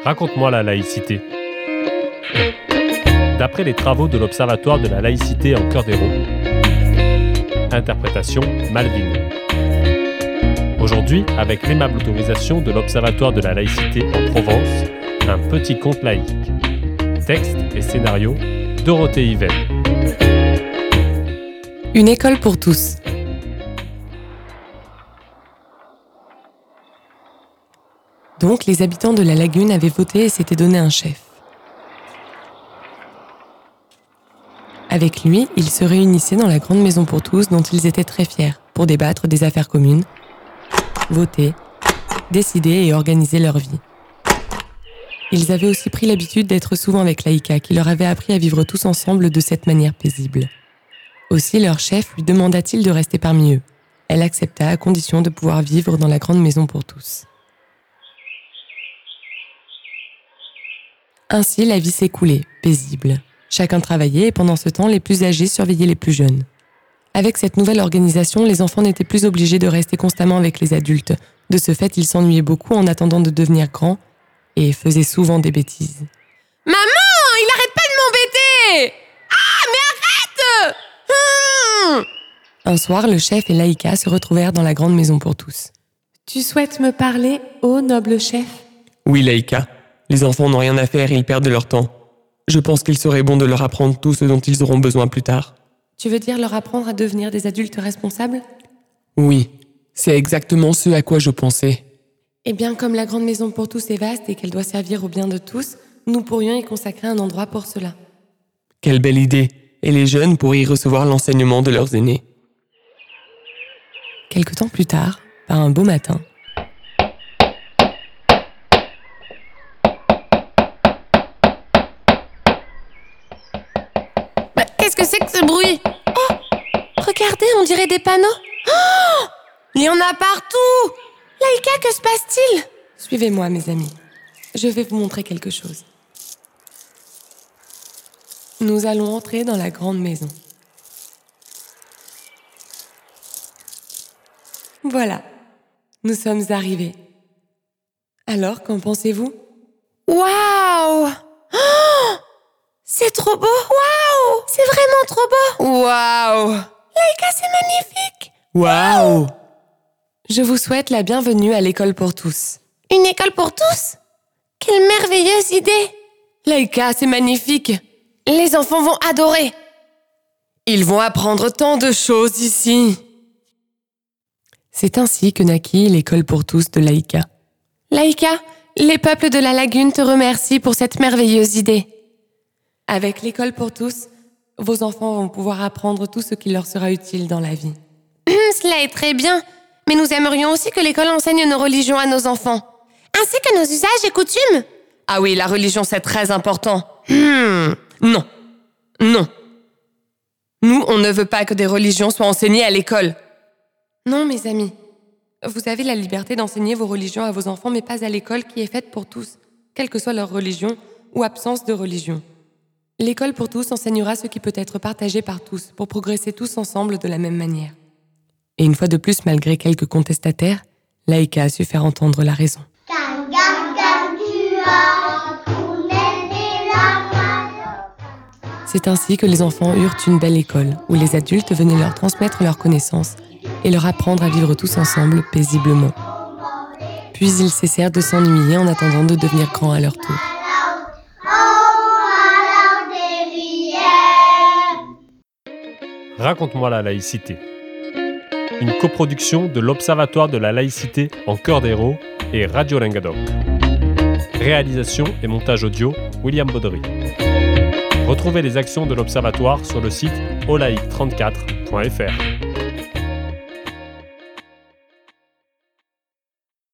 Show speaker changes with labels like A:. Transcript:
A: Raconte-moi la laïcité. D'après les travaux de l'Observatoire de la laïcité en Cœur d'Hérault. Interprétation Malvine. Aujourd'hui, avec l'aimable autorisation de l'Observatoire de la laïcité en Provence, un petit conte laïque. Texte et scénario, Dorothée Yvel.
B: Une école pour tous. Donc, les habitants de la lagune avaient voté et s'étaient donné un chef. Avec lui, ils se réunissaient dans la grande maison pour tous dont ils étaient très fiers pour débattre des affaires communes, voter, décider et organiser leur vie. Ils avaient aussi pris l'habitude d'être souvent avec Laïka qui leur avait appris à vivre tous ensemble de cette manière paisible. Aussi, leur chef lui demanda-t-il de rester parmi eux. Elle accepta à condition de pouvoir vivre dans la grande maison pour tous. Ainsi, la vie s'écoulait, paisible. Chacun travaillait et pendant ce temps, les plus âgés surveillaient les plus jeunes. Avec cette nouvelle organisation, les enfants n'étaient plus obligés de rester constamment avec les adultes. De ce fait, ils s'ennuyaient beaucoup en attendant de devenir grands et faisaient souvent des bêtises.
C: « Maman, il arrête pas de m'embêter ! Ah, mais arrête !»
B: Un soir, le chef et Laïka se retrouvèrent dans la grande maison pour tous.
C: « Tu souhaites me parler, ô noble chef ?»
D: Oui, Laïka. Les enfants n'ont rien à faire et ils perdent leur temps. Je pense qu'il serait bon de leur apprendre tout ce dont ils auront besoin plus tard.
B: Tu veux dire leur apprendre à devenir des adultes responsables ?
D: Oui, c'est exactement ce à quoi je pensais.
B: Eh bien, comme la grande maison pour tous est vaste et qu'elle doit servir au bien de tous, nous pourrions y consacrer un endroit pour cela.
D: Quelle belle idée! Et les jeunes pourraient y recevoir l'enseignement de leurs aînés.
B: Quelque temps plus tard, par un beau matin,
C: Qu'est-ce que c'est que ce bruit ? Oh, regardez, on dirait des panneaux. Oh, il y en a partout. Laïka, que se passe-t-il ?
B: Suivez-moi, mes amis. Je vais vous montrer quelque chose. Nous allons entrer dans la grande maison. Voilà, nous sommes arrivés. Alors, qu'en pensez-vous ?
C: Waouh ! Oh, c'est trop beau ! Waouh ! C'est vraiment trop beau ! Waouh ! Laïka, c'est magnifique !
D: Waouh!
B: Je vous souhaite la bienvenue à l'école pour tous.
C: Une école pour tous ? Quelle merveilleuse idée !
B: Laïka, c'est magnifique!
C: Les enfants vont adorer !
B: Ils vont apprendre tant de choses ici! C'est ainsi que naquit l'école pour tous de Laïka.
C: Laïka, les peuples de la lagune te remercient pour cette merveilleuse idée.
B: Avec l'école pour tous, vos enfants vont pouvoir apprendre tout ce qui leur sera utile dans la vie.
C: Cela est très bien, mais nous aimerions aussi que l'école enseigne nos religions à nos enfants, ainsi que nos usages et coutumes.
B: Ah oui, la religion, c'est très important. Non. Nous, on ne veut pas que des religions soient enseignées à l'école. Non, mes amis. Vous avez la liberté d'enseigner vos religions à vos enfants, mais pas à l'école qui est faite pour tous, quelle que soit leur religion ou absence de religion. L'école pour tous enseignera ce qui peut être partagé par tous, pour progresser tous ensemble de la même manière. Et une fois de plus, malgré quelques contestataires, Laïka a su faire entendre la raison. C'est ainsi que les enfants eurent une belle école, où les adultes venaient leur transmettre leurs connaissances et leur apprendre à vivre tous ensemble paisiblement. Puis ils cessèrent de s'ennuyer en attendant de devenir grands à leur tour.
A: Raconte-moi la laïcité. Une coproduction de l'Observatoire de la laïcité en Cœur d'Hérault et Radio Languedoc. Réalisation et montage audio, William Baudry. Retrouvez les actions de l'Observatoire sur le site olaïc34.fr.